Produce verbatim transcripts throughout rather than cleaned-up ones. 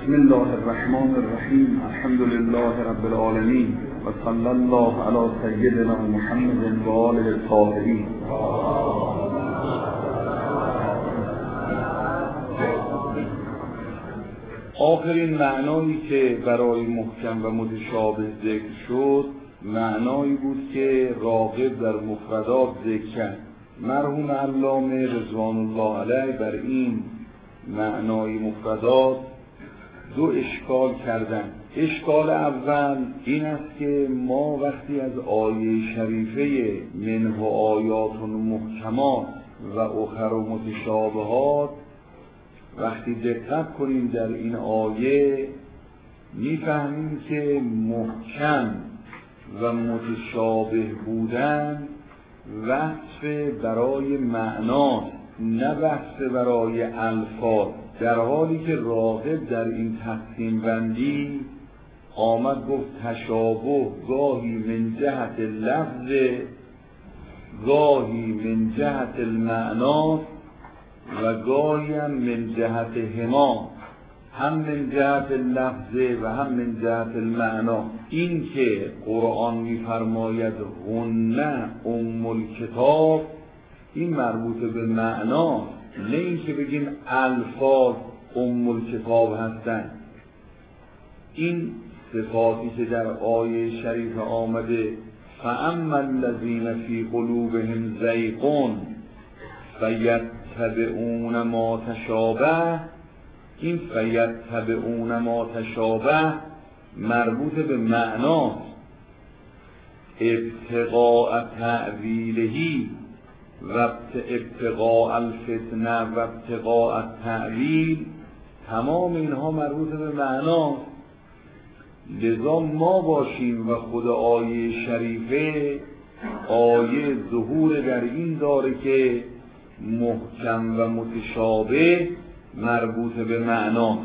بسم الله الرحمن الرحیم. الحمد لله رب العالمین و صلی الله علی سیدنا محمد و آله الطاهرین. آخرین معنایی که برای محکم و متشابه ذکر شد معنایی بود که راغب در مفردات ذکر کرد. مرحوم علامه رضوان الله علیه بر این معنای مفردات دو اشکال کردن. اشکال اول این است که ما وقتی از آیه شریفه منه آیات محکمات و اخر متشابهات وقتی دقت کنیم در این آیه میفهمیم که محکم و متشابه بودن وصف برای معنا نه وصف برای الفاظ، در حالی که راغب در این تقسیم بندی آمد گفت تشابه گاهی من جهت لفظ گاهی من جهت المعنا و گاهی هم من جهت هما، هم من جهت لفظ و هم من جهت المعنا. این که قرآن می‌فرماید غنه ام الکتاب این مربوط به معنا، نه این که بگیم الفاظ ام الکتاب هستند. این صفاتی که در آیه شریف آمده فاما الذین فی قلوبهم زیغ فیتبعون ما تشابه، این فیتبعون ما تشابه مربوط به معناست. ابتغاء تأویلهی و ابتغاء الفتنه و ابتغاء التأویل تمام اینها مربوط به معناست. لذا ما باشیم و خود آیه شریفه آیه ظهور در این داره که محکم و متشابه مربوط به معنا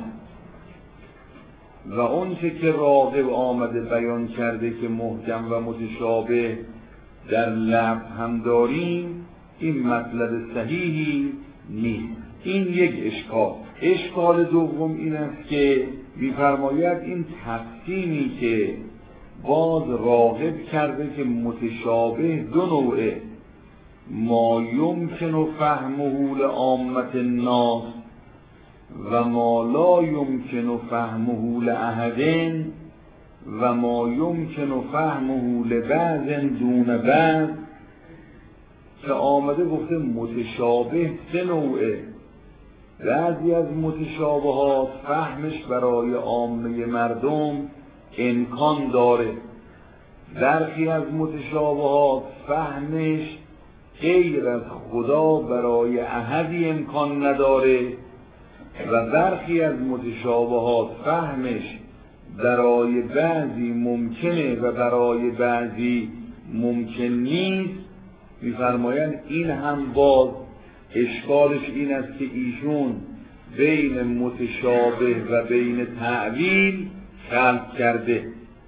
و اون چه که راغب آمده بیان کرده که محکم و متشابه در لفظ هم داریم این مطلب صحیحی نیست. این یک اشکال. اشکال دوم این است که می‌فرماید این تقسیمی که باز راغب کرده که متشابه دو نوعه، ما یمکن فهمه لعامة الناس و ما لا یمکن فهمه لأحد و ما یمکن فهمه لبعض دون بعض، که آمده گفته متشابه سه نوعه. بعضی از متشابهات فهمش برای عامه مردم امکان داره، برخی از متشابهات فهمش غیر از خدا برای احدی امکان نداره و برخی از متشابهات فهمش برای بعضی ممکنه و برای بعضی ممکن نیست. می‌فرمایند این هم باز اشکالش این است که ایشون بین متشابه و بین تأویل خلط کرده.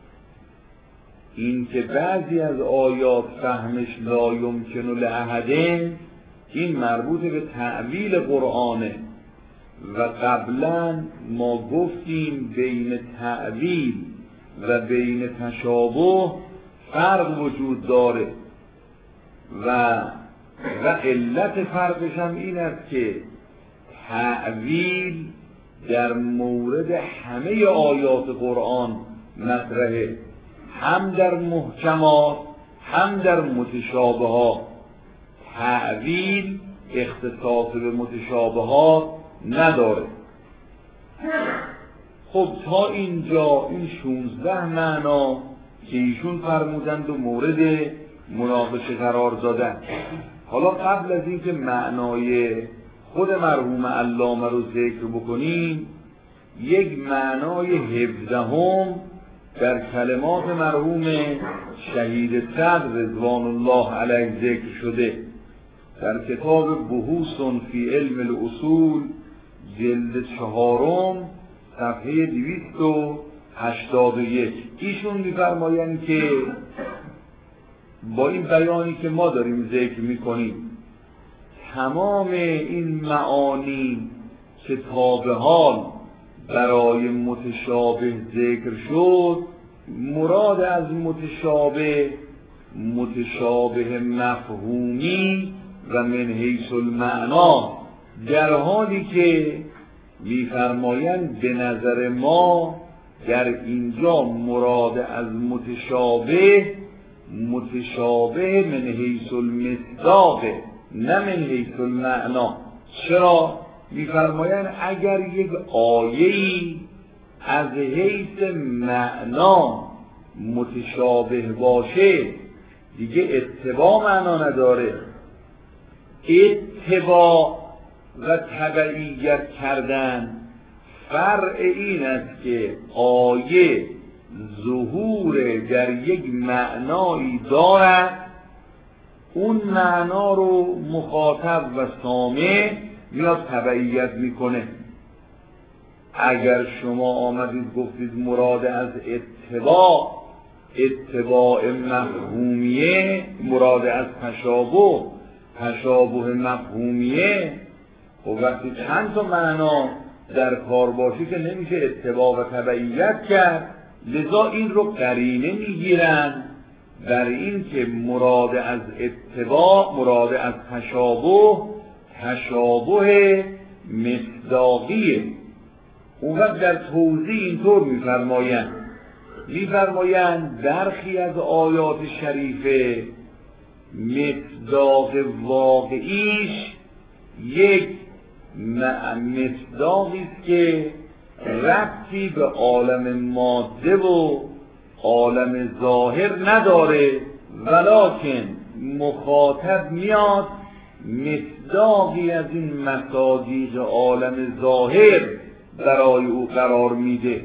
این که بعضی از آیات فهمش لا یمکن لأحد این مربوط به تأویل قرآنه و قبلا ما گفتیم بین تأویل و بین تشابه فرق وجود داره و و علت فرقش هم این است که تأویل در مورد همه آیات قرآن مطرحه، هم در محکمات هم در متشابهات. تأویل اختصاص به متشابهات نداره. خب تا اینجا این شانزده معنا که ایشون فرمودند و مورد مناقشه قرار دادن. حالا قبل از اینکه معنای خود مرحوم علامه رو ذکر بکنیم یک معنای هفدهم در کلمات مرحوم شهید صدر رضوان الله علیه ذکر شده در کتاب بحوث فی علم الاصول جلد چهارم صفحه دویست و هشتاد و یک. ایشون می‌فرمایند که با این بیانی که ما داریم ذکر می‌کنیم تمام این معانی که تا به حال برای متشابه ذکر شد، مراد از متشابه متشابه مفهومی و من حیث المعنا، در حالی که می‌فرمایند به نظر ما در اینجا مراد از متشابه متشابه من حیث المصداق نه من حیث المعنا. چرا؟ می‌فرمایند اگر یک آیه‌ای از حیث معنا متشابه باشه دیگه اتباع معنا نداره. اتباع و تبعیت کردن فرع این است که آیه ظهور در یک معنایی دارد، اون معنا رو مخاطب و سامع میاد تبعیت میکنه. اگر شما آمدید گفتید مراد از اتباع اتباع مفهومیه، مراد از تشابه تشابه مفهومیه، و وقتی چند تا معنا در کار باشه که نمیشه اتباع و تبعیت کرد، لذا این رو قرینه میگیرن در این که مراد از اتباع مراد از تشابه تشابه مصداقیه. اون وقت در توضیح اینطور میفرمایند میفرمایند برخی از آیات شریفه مصداق واقعیش یک مصداقی است که ربطی به عالم ماده و عالم ظاهر نداره، ولکن مخاطب میاد مصداقی از این مصادیق عالم ظاهر برای او قرار میده.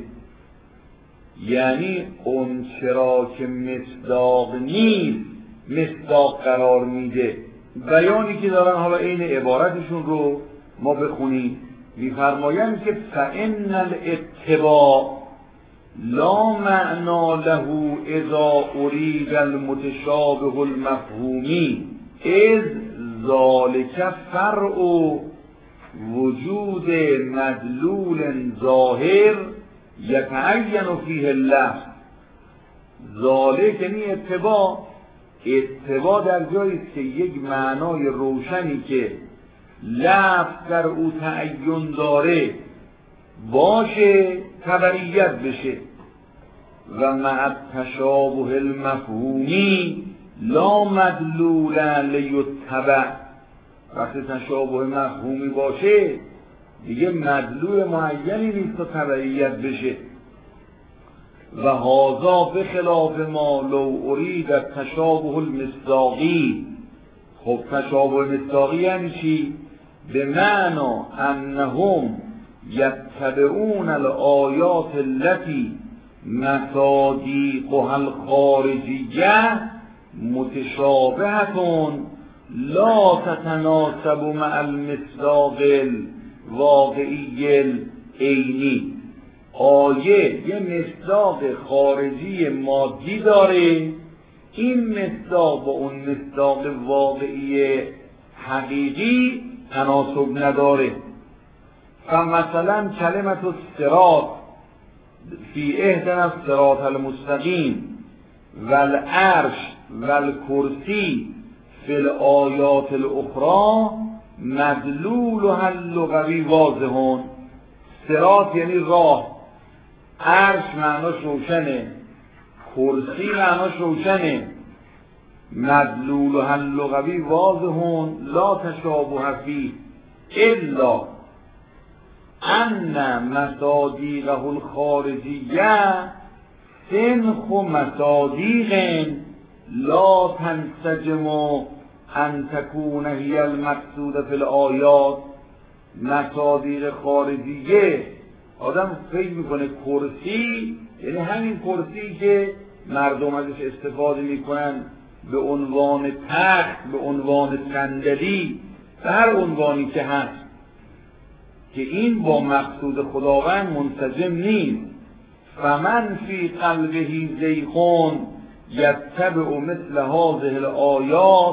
یعنی اون چرا که مصداق نیست مصداق قرار میده. بیانی که دارن حالا این عبارتشون رو ما بخونیم، میفرمایند که فإن الاتباع لا معنا له اذا اريد المتشابه المفهومی اذ ذلك فرع وجود مدلول ظاهر یتعین فیه اللفظ. ذالک یعنی اتباع. اتباع در جایی است که یک معنای روشنی که لفظ در او تعین داره باشه تبعیت بشه، و مع التشابه المفهومی لا مدلول لیتبع. وقتی تشابه مفهومی باشه دیگه مدلول معینی نیست تا تبعیت بشه. و هذا بخلاف ما لو ارید التشابه المصداقی. خب تشابه مصداقی یعنی چی؟ به معنا انهم یتبعون الآیات التي مصادیقها الخارجیه متشابهة لا تتناسب مع المصداق الواقعی العینی. آیه یه مصداق خارجی مادی داره، این مصداق با اون مصداق واقعی حقیقی تناسب نداره. فمثلا کلمت الصراط فی اهدنا الصراط المستقیم والعرش والکرسی فی الآیات الاخرى مدلولها اللغوی واضحون. صراط یعنی راه، عرش معناش روشنه، کرسی معناش روشنه، مدلولها اللغوی واضحون لا تشابه فیه الا ان مصادیقه الخارجیه سنخ مصادیق لا تنسجم ان تکون هی المقصود فی الآیات. مصادیق خارجیه آدم فکر میکنه کرسی یعنی همین کرسی که مردم ازش استفاده میکنن به عنوان تخت، به عنوان صندلی، به هر عنوانی که هست، که این با مقصود خداوند منسجم نیست. فمن فی قلبه زیغون یتبع مثل هذه الآیات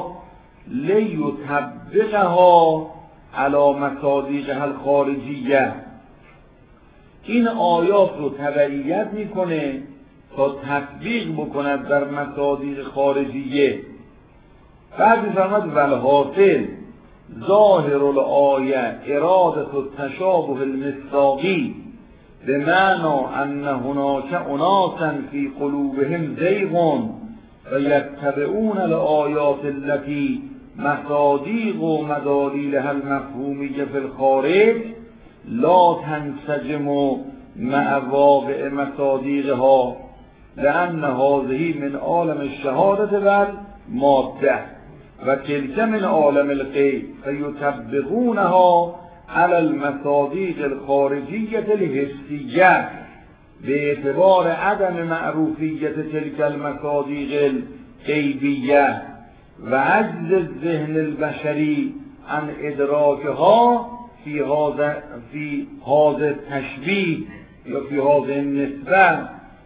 لیطبقها علی مصادیقها الخارجیه. این آیات رو تبعیت میکنه تا تطبیق بکند در مصادیق خارجیه. بعد میفرماد والحاصل ظاهر الآیه اراده التشابه المصداقی بمعنی ان هناك اناسا فی قلوبهم زیغ و یتبعون الآیات التي مصادیق و مدالیلها المفهومیه فی الخارج لا تنسجم مع واقع مصادیقها لأن هذه من عالم الشهادة والماده و تلك من عالم الغیب فیطبقونها على المصادیق الخارجیة الحسیة به اعتبار عدم معروفیت تلك المصادیق الغیبیه و عجز الذهن البشری عن ادراکها فی هذا فی هذا التشبیه یا فی هذا النسبه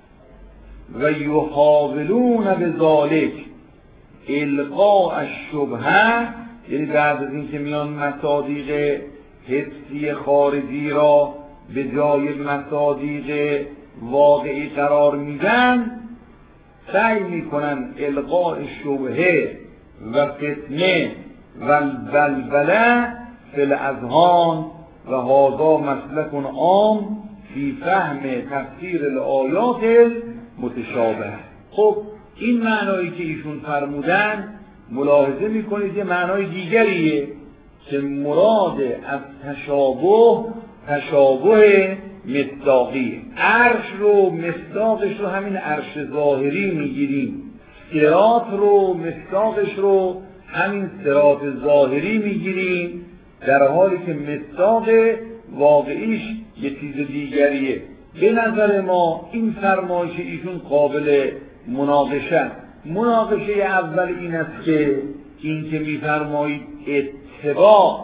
و یحاولون بذلک القاء الشبهه، یعنی بعد از اینکه میان مصادیق حسی خارجی را به جای مصادیق واقعی قرار میدن، سعی میکنن القاء شبهه و فتنه و بلبله فی الاذهان و هذا مسلک عام فی فهم تفسیر الآیات المتشابه. خب این معنایی که ایشون فرمودن ملاحظه میکنید یه معنای دیگریه که مراد از تشابه تشابه مصداقیه. عرش رو مصداقش رو همین عرش ظاهری میگیریم، صراط رو مصداقش رو همین صراط ظاهری میگیریم، در حالی که مصداق واقعیش یه چیز دیگریه. به نظر ما این فرمایش ایشون قابل مناقشه. مناقشه اول این است که این که میفرمایید اتباع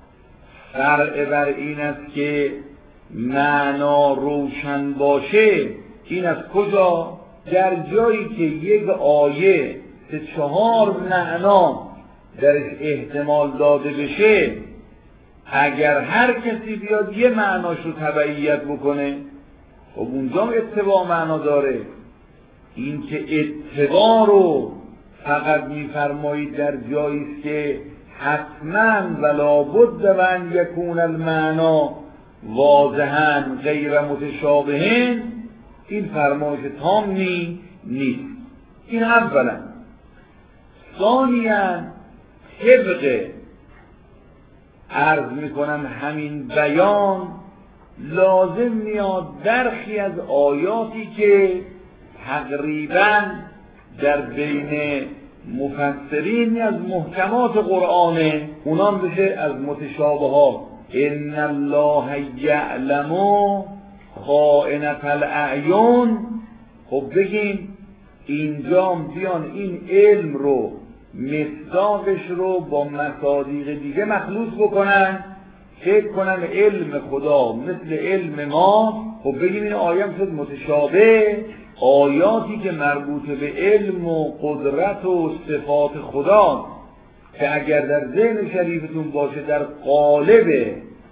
فرع بر این است که معنا روشن باشه، این از کجا؟ در جایی که یک آیه سه چهار معنا درش احتمال داده بشه، اگر هر کسی بیاد یه معناش رو تبعیت بکنه، خب اونجا اتباع معنا داره. این که اتباع رو فقط میفرمایید در جایی است که حتما ولا بد و ان یکون المعنا واضحا غیر متشابهن، این فرمایش تامی نیست. این اولا. ثانیاً طبق عرض میکنم همین بیان لازم میاد برخی از آیاتی که تقریباً در بین مفسرین از محکمات قرآنه، اونان بشه از متشابهات. ان الله یعلم خائنة الاعین. خب بگیم اینجا بیان این علم رو مصداقش رو با مصادیق دیگه مخلوط بکنن، فکر کنن علم خدا مثل علم ما. خب بگیم این آیه شد متشابه. آیاتی که مربوط به علم و قدرت و صفات خدا که اگر در ذهن شریفتون باشه در قالب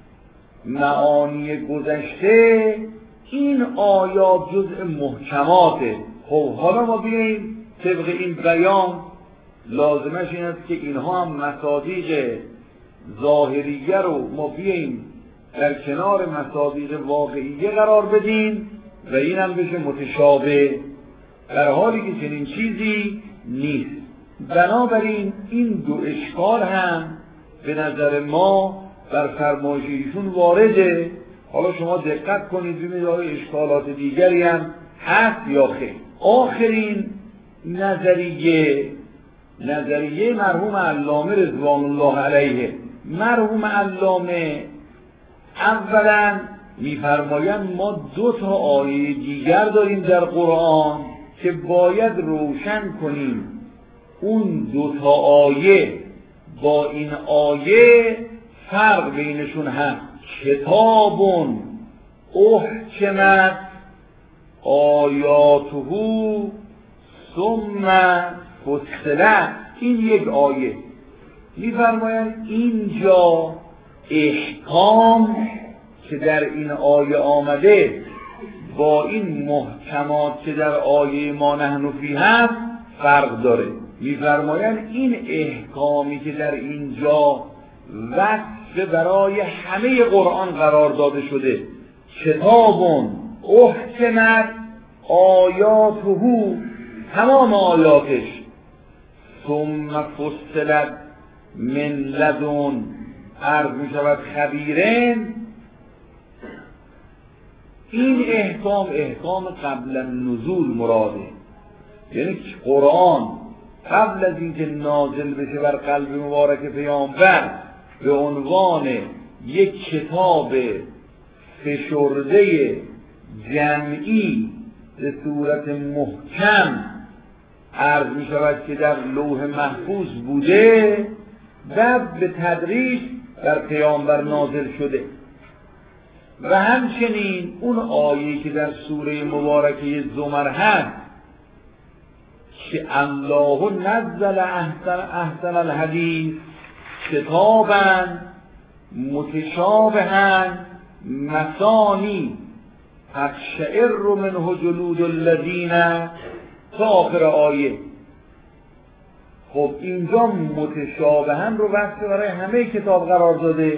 معانی گذشته، این آیات جزء محکماته. خب حالا ما بیاییم طبق این بیان لازمش این است که اینها هم مصادیق ظاهریه رو ما بیاییم در کنار مصادیق واقعیه قرار بدیم و این هم بشه متشابه، در حالی که چنین چیزی نیست. بنابراین این دو اشکال هم به نظر ما بر فرمایش ایشون وارده. حالا شما دقت کنید ببینید آیا اشکالات دیگری هم هست یا خیر. آخرین نظریه نظریه مرحوم علامه رضوان الله علیه. مرحوم علامه اولا میفرمایند ما دو تا آیه دیگر داریم در قرآن که باید روشن کنیم اون دو تا آیه با این آیه فرق بینشون هست. کتاب احکمت آیاته ثم فصلت. این یک آیه. میفرمایند اینجا احکام که در این آیه آمده با این محکمات که در آیه ما نحن فیه هست فرق داره. می‌فرمایند این احکامی که در اینجا وصف برای همه قرآن قرار داده شده، کتاب احکمت آیاته، تمام آیاتش، ثم فصلت من لدن عرض می شود خبیرن، این احکام احکام قبل النزول مراده، یعنی قرآن قبل از اینکه نازل بشه بر قلب مبارک پیامبر به عنوان یک کتاب فشرده جمعی به صورت محکم عرض می شود که در لوح محفوظ بوده، بعد به تدریج در پیامبر نازل شده. و همچنین اون آیه که در سوره مبارکه زمر هست که الله نزل احسن احسن الحدیث کتابا متشابها مثانی تقشعر منه جلود الذین، تا آخر آیه. خب اینجا متشابها رو وصف برای همه کتاب قرار داده.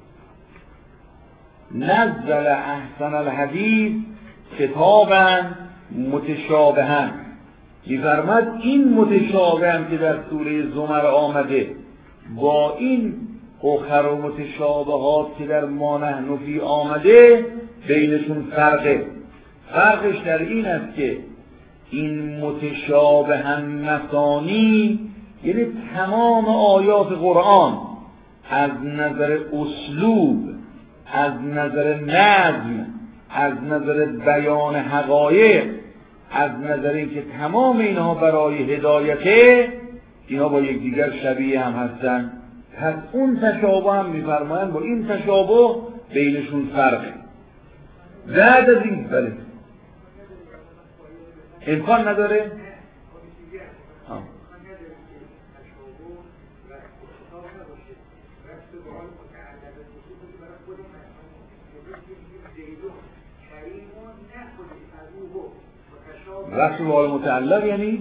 نزل احسن الحدیث کتابا متشابها، می‌فرماید این متشابه هم که در سوره زمر آمده با این اخر و متشابهات که در ما نحن فیه آمده بینشون فرقه. فرقش در این است که این متشابه هم مثانی، یعنی تمام آیات قرآن از نظر اسلوب، از نظر نظم، از نظر بیان حقایق، از نظر اینکه تمام اینها برای هدایته، اینها با یکدیگر شبیه هم هستن. پس اون تشابه هم می‌فرمایند با این تشابه بینشون فرقه. بعد از این بله امکان نداره؟ ها. رفت به حال متعلق یعنی؟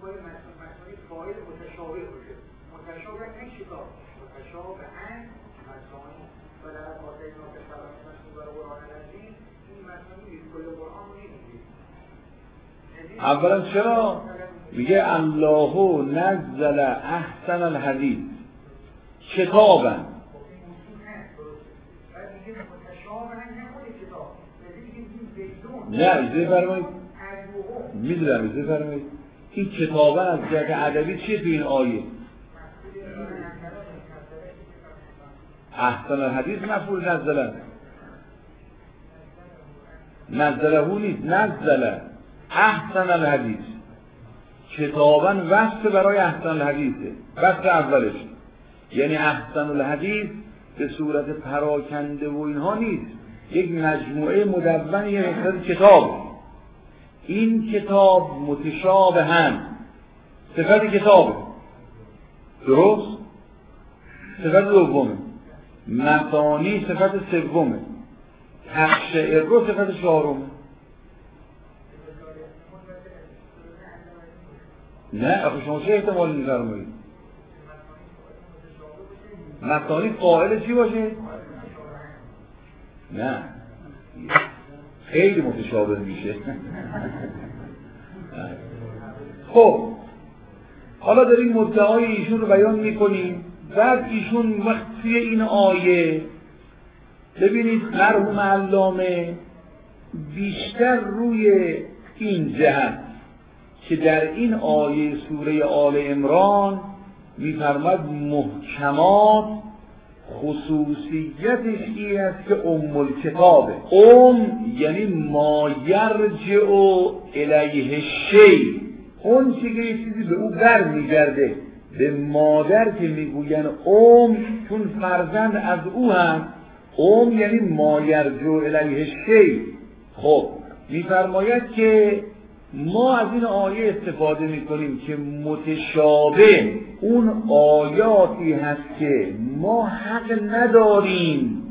اولا چرا؟ میگه الله نزل احسن الحدیث کتابا، نه اجازه فرمایید، میدونم اجازه فرمایید، این کتابا از جهت ادبی چیه تو این آیه؟ احسن الحدیث مفعول نزله، نزله نیست، نزله احسن الحدیث کتابا وصف برای احسن الحدیثه، وصف اولش، یعنی احسن الحدیث به صورت پراکنده و اینها نیست، یک مجموعه مدون، یه مقدار کتاب. این کتاب متشابه هم صفت کتابه، درست؟ صفت دومه، مثانی صفت سومه، تقشعر رو صفت چهارمه. نه آخه شما چه احتمالی می‌فرمایید؟ مثانی قائل چی باشه؟ نه خیلی متشابه میشه. خب حالا داریم مدعای ایشون رو بیان میکنیم. بعد ایشون وقتی این آیه ببینید مرحوم علامه بیشتر روی این جهت که در این آیه سوره آل عمران می‌فرماید محکمات خصوصیتش این است که ام الکتابه. ام یعنی ما یرجع الیه شی، اون چیزی که چیزی به او بر میگرده. به مادر که میگوین ام چون فرزند از او هم، ام یعنی ما یرجع الیه شی. خب میفرماید که ما از این آیه استفاده میکنیم که متشابه اون آیاتی هست که ما حق نداریم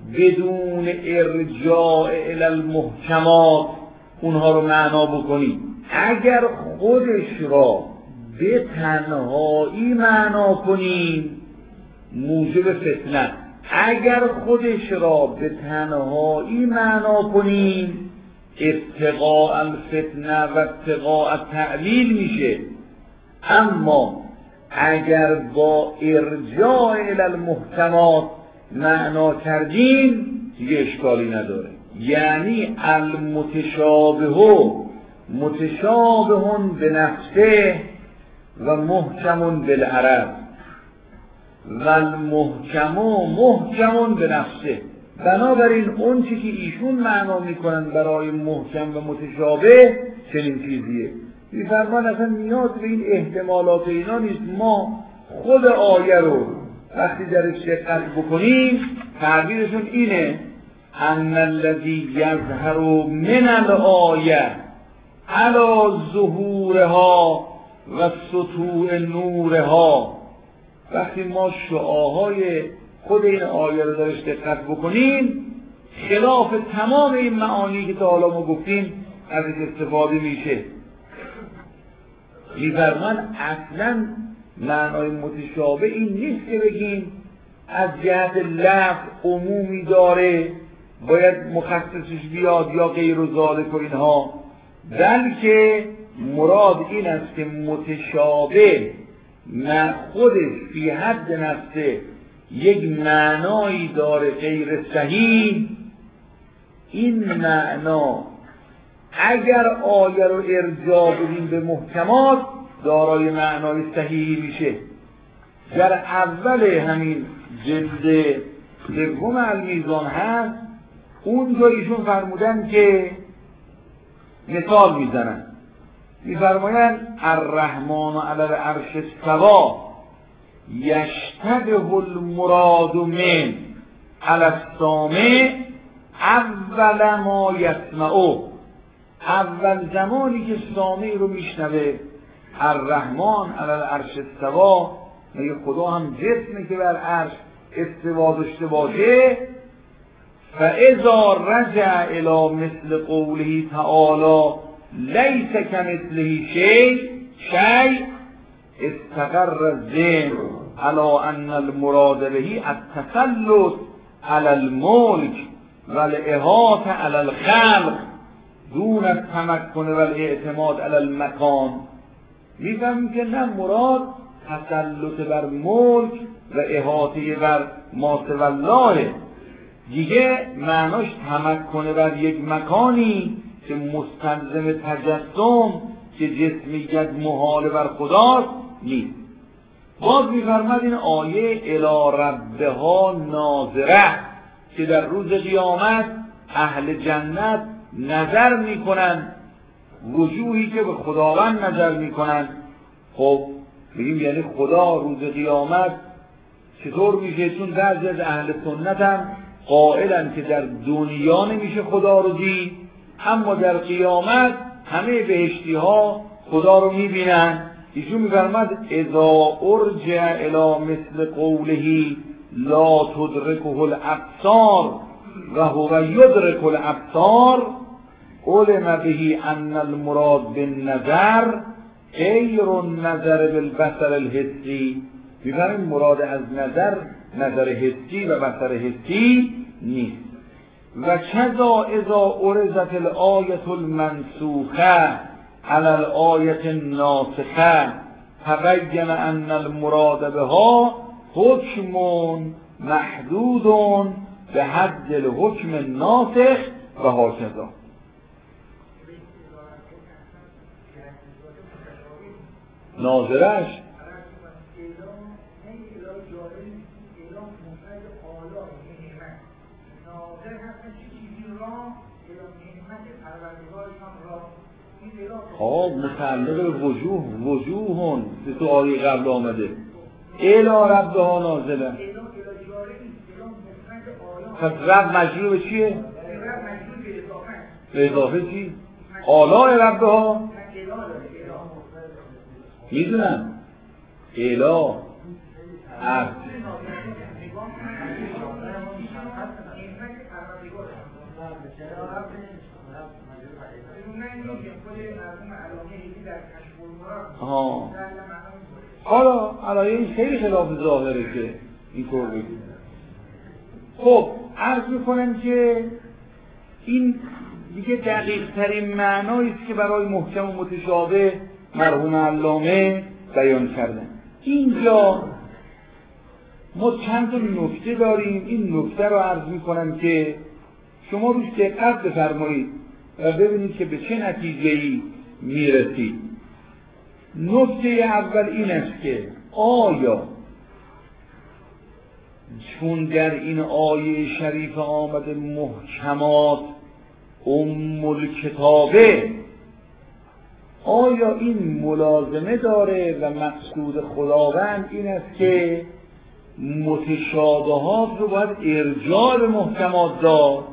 بدون ارجاع الی المحکمات اونها رو معنا بکنیم. اگر خودش را به تنهایی معنا کنیم موجب فتنه، اگر خودش را به تنهایی معنا کنیم ابتغاء الفتنه و ابتغاء التعلیل میشه. اما اگر با ارجاع الی المحکمات معنا کردیم دیگه اشکالی نداره. یعنی المتشابه متشابه به نفسه و محکم بالعرض و المحکم محکم به نفسه. بنابراین اون چی که ایشون معنا میکنن برای محکم و متشابه چنین چیزیه. میفرمان اصلا نیاز به این احتمالات اینا نیست. ما خود آیه رو وقتی درش دقت بکنیم تعبیرشون اینه ان الذی یظهر من الآیه علی ظهورها و سطوع نورها. وقتی ما شعاهای خود این آیه رو درش دقت بکنیم خلاف تمام این معانی که تا حالا ما گفتیم ازش استفاده میشه. میفرمان اصلا معنای متشابه این نیست که بگیم از جهت لفظ عمومی داره باید مخصصش بیاد یا غیر و ذالک و اینها، بلکه مراد این است که متشابه نه خودش فی حد نفسه یک معنایی داره غیر صحیح. این معنا اگر آیه رو ارجاع بدیم به محکمات دارای معنای صحیحی میشه. در اول همین جلد سوم المیزان هست اونجا ایشون فرمودن که مثال میزنن، میفرمایند الرحمن علی العرش استوی یشتبه المراد من علی السامع اول ما یسمعه. اول زمانی که سامع رو میشنوه الرحمن علی العرش استوی، میگه خدا هم جسمی که بر عرش استوا داشته باشه. فاذا رجع الی مثل قوله تعالی لیس کمثله شیء شیء استقر الذهن علی ان المراد به التسلط علی الملک و الاحاطه علی الخلق دون التمکن و الاعتماد علی المکان. میفهمیم که نه مراد تسلط بر ملک و احاطه بر ما سوی الله، دیگه معناش تمکن بر یک مکانی که مستلزم تجسم که جسمیت محال بر خداست نیست. باز میفرماد این آیه الی ربها ناظره که در روز قیامت اهل جنت نظر میکنن، وجوهی که به خداوند نظر میکنن. خب بگیم یعنی خدا روز قیامت چطور میشه؟ چون بعضی از اهل سنت هم قائلن که در دنیا نمیشه خدا رو دید، اما در قیامت همه بهشتی ها خدا رو میبینن. ایشون میفرماد اذا ارجع الی مثل قوله لا تدرکه الابصار و هو یدرک الابصار علم به ان المراد بالنظر غیر النظر بالبصر الحسی. میفرماییم مراد از نظر نظر حسی و بصر حسی نیست. و کذا اذا عرضت الآیة المنسوخه علی الآیة الناسخه تبین ان المراد بها حکم محدود به حد الحکم الناسخ و هکذا. ناظرش آه متعلق به وجوه وجوهون که تو آیه قبل آمده الی ربها نازله. پس رب مجرور به چیه؟ به اضافه چی؟ آلاء ربها میدونم الا عرض ها حالا علایه این خیلی خلاف ظاهره که اینطور بگیم. خب عرض میکنم که این دیگه دقیق ترین معنایی است که برای محکم و متشابه مرحوم علامه بیان کردن. اینجا ما چند تا نکته داریم، این نکته رو عرض میکنم که شما روش دقت بفرمایید و ببینید که به چه نتیجه‌ای میرسید. نکته اول این است که آیا چون در این آیه شریف آمده محکمات ام الکتابه، آیا این ملازمه داره و مقصود خداوند این است که متشابهات رو باید ارجاع به محکمات داد؟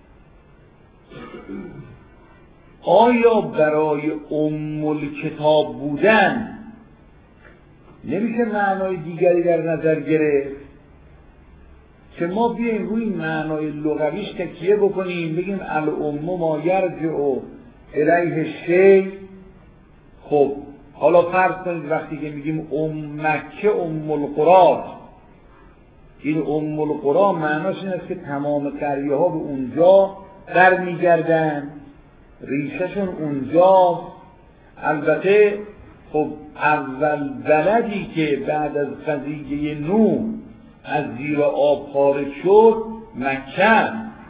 آیا برای ام الکتاب بودن نمیشه معنای دیگری در نظر گرفت که ما بیاییم روی معنای لغویش تکیه بکنیم، بگیم الام ما یرجع الیه شیء؟ خب حالا فرض کنید وقتی که میگیم ام مکه ام القری، این ام القری معناش این است که تمام قریه ها به اونجا در میگردن، ریشهشون اونجاست. البته خب اول بلدی که بعد از قضیه نوح از زیر آب خارج شد مکه،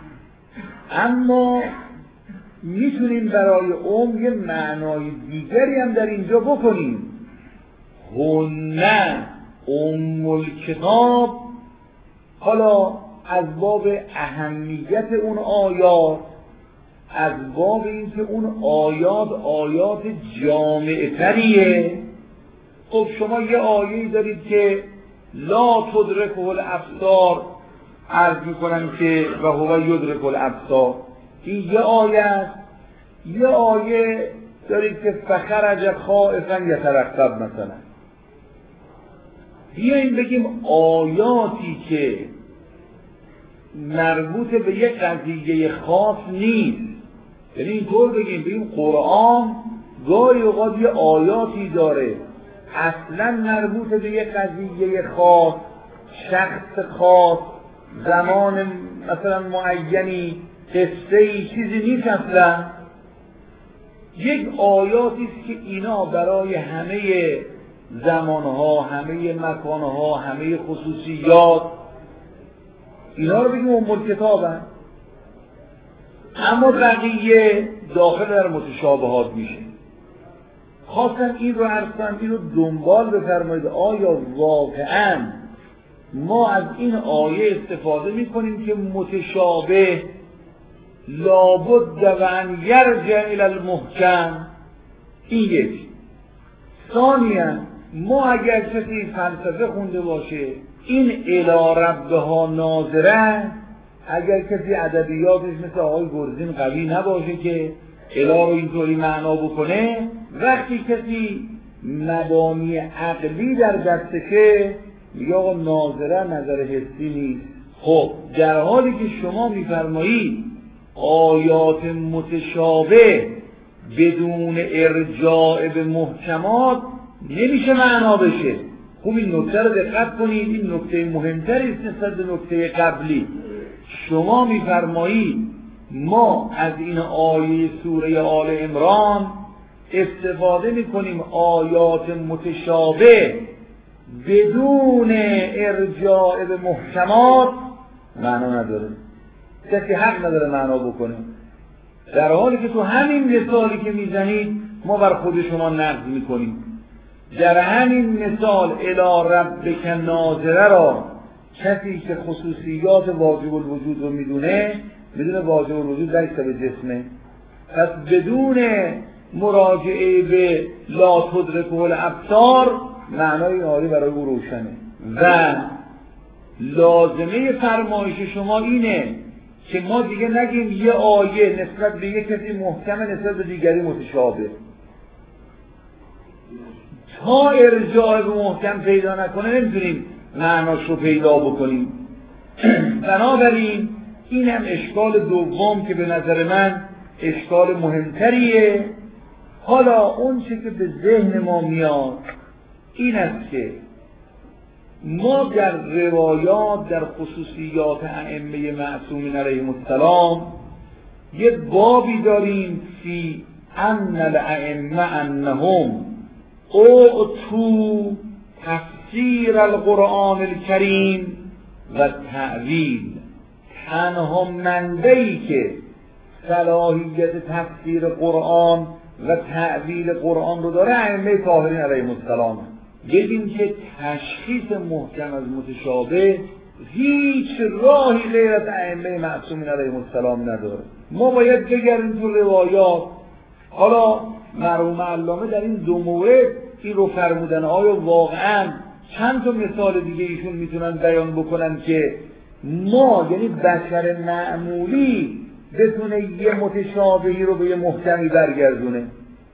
اما میتونیم برای ام یه معنای دیگری هم در اینجا بکنیم. هنه ام الکتاب، حالا از باب اهمیت اون آیات، از باب اینکه اون آیات آیات جامع تریه. خب شما یه آیه‌ای دارید که لا تدرکه الابصار، عرض میکنم که و هو یدرک الابصار، این یه آیه است. یه آیه دارید که فخرج خائفا یترقب مثلا. بیاییم بگیم آیاتی که مربوط به یک قضیه خاص نیست، یعنی اینطور بگیم بگیم قرآن گاهی اوقات یه آیاتی داره اصلا مربوط به یک قضیه خاص، شخص خاص، زمان مثلا معینی، قصه‌ای، چیزی نیست اصلا. یک آیاتی است که اینا برای همه زمانها، همه مکانها، همه خصوصیات، اینا رو بگیم ام الکتابن، اما بقیه داخل در متشابهات میشه. خواستم این رو عرض کنم، این رو دنبال بفرمایید. آیا واقعا ما از این آیه استفاده میکنیم که متشابه لابد و ان یرجع الی المحکم؟ این یک. ثانیاً ما اگر کسی فلسفه خونده باشه، این الی ربها ناظرن، اگر کسی ادبیاتش مثل آقای گرزین قوی نباشه که الی رو اینطوری معنا بکنه، وقتی کسی مبانی عقلی در دستشه میگه آقا ناظره نظر حسی نیست. خب در حالی که شما میفرمایید آیات متشابه بدون ارجاع به محکمات نمیشه معنا بشه. خوب این نکته رو دقت کنید، این نکته مهمتری است نسبت به نکته قبلی. شما میفرمایید ما از این آیه سوره آل عمران استفاده میکنیم آیات متشابه بدون ارجاع به محکمات معنا نداره، کسی حق نداره معنا بکنه، در حالی که تو همین مثالی که میزنید ما بر خود شما نقد میکنیم. در همین مثال الی ربک ناظره را کسی که خصوصیات واجب الوجود رو میدونه، میدونه واجب الوجود در به جسمه، پس بدون مراجعه به لا تدرکه الابصار معنای این آیه برای او روشنه. و لازمه فرمایش شما اینه که ما دیگه نگیم یه آیه نسبت به یک کسی محکمه نسبت به دیگری متشابه. تا ارجاع به محکم پیدا نکنه نمیتونیم معناش رو پیدا بکنیم. بنابراین این هم اشکال دوم که به نظر من اشکال مهمتریه. حالا اون چه که به ذهن ما میاد این است که ما در روایات در خصوصیات ائمه معصومین علیهم السلام یه بابی داریم فی ان الائمه انهم اعطوا تفسیر القرآن الکریم و تأویل. تنها منبعی که صلاحیت تفسیر قرآن و تأویل قرآن رو داره ائمه طاهرین علیهم السلام. ببین که تشخیص محکم از متشابه هیچ راهی غیر از ائمه معصومین علیهم السلام نداره. ما باید بگردیم تو روایات. حالا مرحوم علامه در این دو مورد این رو فرمودن. آیا واقعا چند تا مثال دیگه ایشون میتونن بیان بکنن که ما یعنی بشر معمولی بتونه یه متشابهی رو به یه محکمی برگردونه؟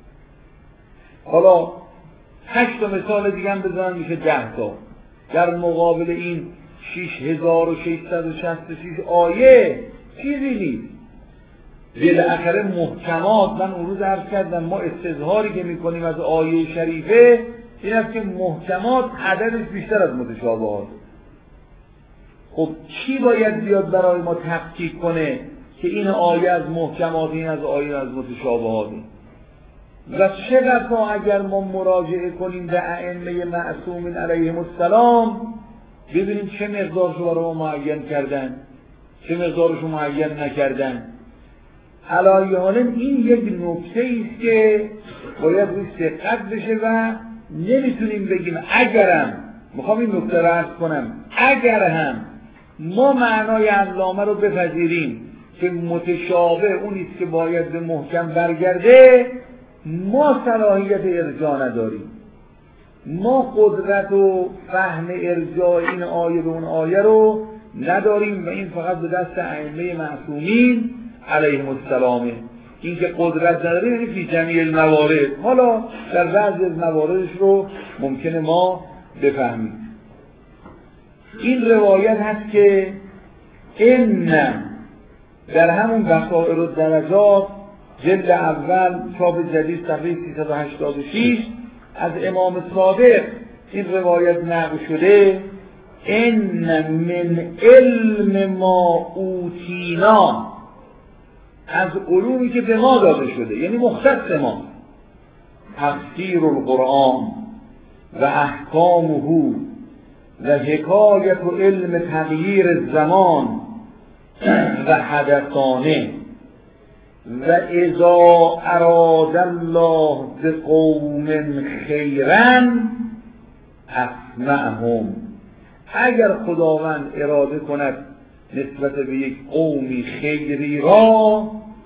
حالا هشت تا مثال دیگه هم بزنن میشه ده تا. در مقابل این شش هزار و ششصد و شصت و شش آیه چیزی نیست. بالاخره محکمات، من اون روز عرض کردم ما استظهاری که میکنیم از آیه شریفه این است که محکمات عددش بیشتر از متشابهات. خب کی باید بیاد برای ما تفکیک کنه که این آیه از محکمات، این از آیه از متشابهات؟ و چقدر اگر ما مراجعه کنیم به ائمه معصومین علیهم السلام ببینیم چه مقدارشو برای ما معین کردن، چه مقدارشو معین نکردن. علی حال این یک نکته است که باید روش دقت بشه و نمیتونیم بگیم اگرم، میخوام این نکته رو عرض کنم، اگر هم ما معنای علامه رو بپذیریم که متشابه اونیست که باید به محکم برگرده، ما صلاحیت ارجاع نداریم. ما قدرت و فهم ارجاع این آیه به اون آیه رو نداریم و این فقط به دست ائمه معصومین علیهم السلامه. این که قدرت نداره یعنی فی جمیع الموارد. حالا در بعضی از مواردش رو ممکنه ما بفهمیم. این روایت هست که این در همون بصائر الدرجات جلد اول چاپ جدید صفحه سیصد و هشتاد و شش از امام صادق این روایت نقل شده: ان من علم ما اوتینا، از علومی که به ما داده شده یعنی مختص ما، تفسیر القرآن و احکامه و حکایت علم تغییر الزمان و حدثانه و اذا اراد الله بقوم خیرا اسمعهم. اگر خداوند اراده کند نسبت به یک قومی خیری را،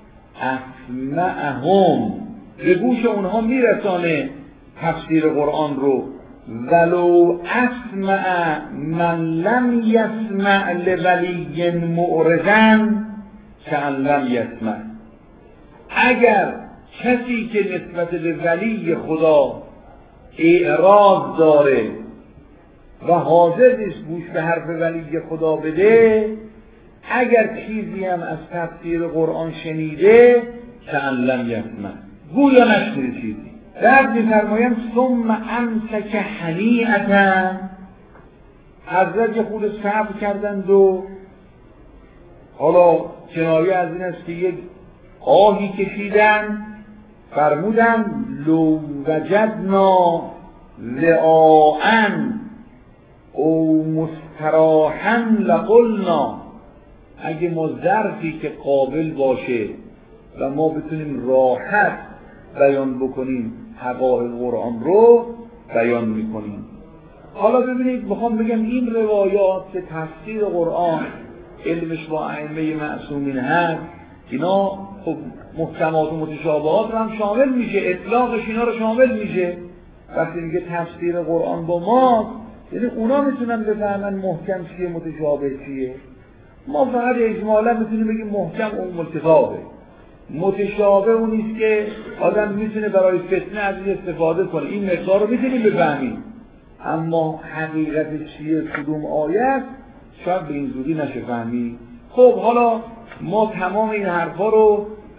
اسمعهم، به گوش اونها میرسانه تفسیر قرآن رو. ولو اسمع من لم یسمع لولی معرضا کأن لم یسمع. اگر کسی که نسبت به ولی خدا اعراض داره و حاضر نیست گوش به حرف ولی خدا بده، اگر چیزی هم از تفسیر قرآن شنیده کأن لم یسمع، گویا نشنیده چیزی. بعد می‌فرمایند ثم امسک هنیئة، حضرت خود صبر کردند و حالا کنایه از این است که یک آهی کشیدن، فرمودن لو وجدنا لعاء او مستراحا لقلنا، اگه ما ظرفی که قابل باشه و ما بتونیم راحت بیان بکنیم حقایق قرآن رو بیان میکنیم. حالا ببینید میخوام بگم این روایات که تفسیر قرآن علمش با ائمه معصومین هست، اینا خب محکمات و متشابهات رو هم شامل میشه، اطلاقش اینا رو شامل میشه. وقتی میگه تفسیر قرآن با ما، یعنی اونا میتونن بفهمن محکم چیه متشابه چیه. ما فقط اجمالا میتونیم بگیم محکم اون متفاوته، متشابه اونیست که آدم میتونه برای فتنه از این استفاده کنه، این مقدار رو میتونیم بفهمیم. اما حقیقت چیه، کدوم آیه است، شاید به این زودی نشه فهمید. خب حالا ما تمام این حرفا رو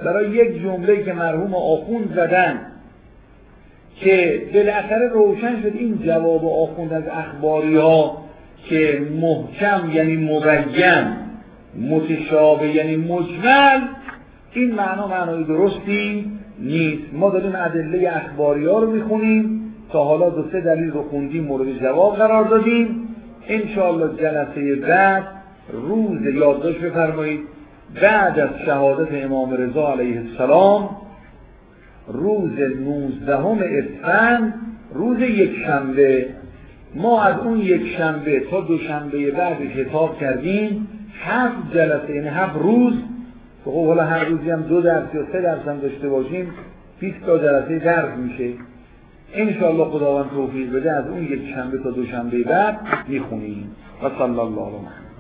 برای یک جمله‌ای که مرحوم آخوند زدن که بالاخره روشن شد این جواب آخوند از اخباری ها که محکم یعنی مبین، متشابه یعنی مجمل، این معنا معنای درستی نیست. ما داریم ادله اخباری ها رو میخونیم، تا حالا دو سه دلیل رو خوندیم مورد جواب قرار دادیم. انشاءالله جلسه بعد روز یادداشت بفرمایید بعد از شهادت امام رضا علیه السلام روز نوزدهم اسفند، روز یک شنبه، ما از اون یک شنبه تا دو شنبه بعد حساب کردیم هفت جلسه، یعنی هفت روز. خب حالا هر روزی هم دو درس یا سه درس هم داشته باشیم بیست تا جلسه درس میشه. انشاءالله خداوند توفیق بده از اون یک شنبه تا دو شنبه بعد میخونیم. و صلی الله علیه و